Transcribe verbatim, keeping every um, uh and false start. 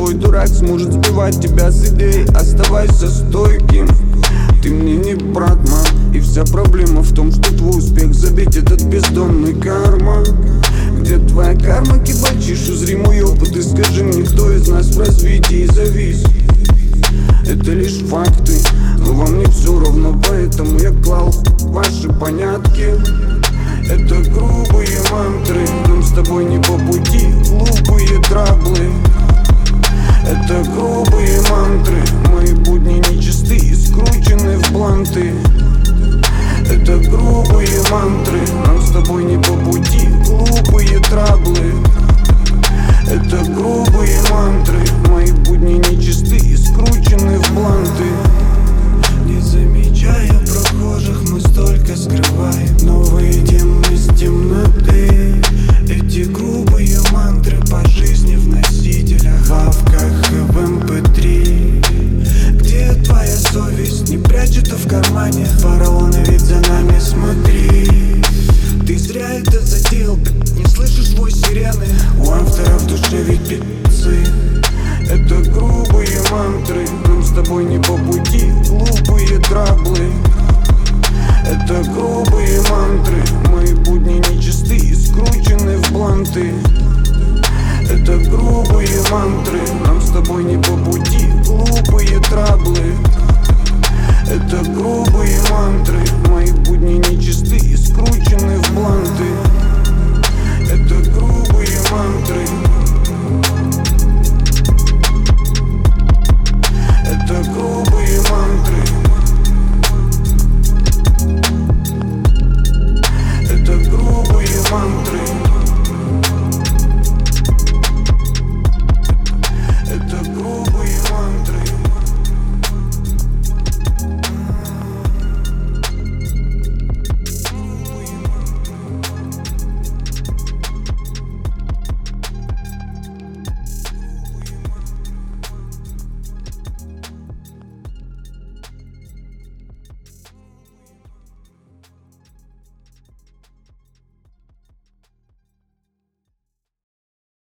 Любой дурак сможет сбивать тебя с идей. Оставайся стойким, ты мне не брат, мам. И вся проблема в том, что твой успех забить этот бездонный карман. Где твоя карма, кибальчишь, узри мой опыт и скажи мне, кто из нас в развитии завис. Это лишь факты, но вам не все равно, поэтому я клал ваши понятки. Это грубые мантры, нам с тобой не по пути, глупые траблы. Это грубые мантры, мои будни нечисты и скручены в бланты. Это грубые мантры, нам с тобой не по пути, глупые траблы. Это грубые мантры, мои будни нечисты и скручены в бланты. Не замечая прохожих, мы столько скрываем, но выйдем из темноты. Эти грубые мантры по жизни в носителях, в авках и в эм пэ три. Где твоя совесть? Не прячь это в кармане. Фараоны, ведь за нами смотри. Ты зря это затеял, ты не слышишь вой сирены. У автора в душе ведь певцы. Это грубые мантры, нам с тобой не по пути, глупые траблы. Это грубые мантры, мои будни нечисты и скручены в бланты. Это грубые мантры, нам с тобой не по пути, глупые траблы. Это грубые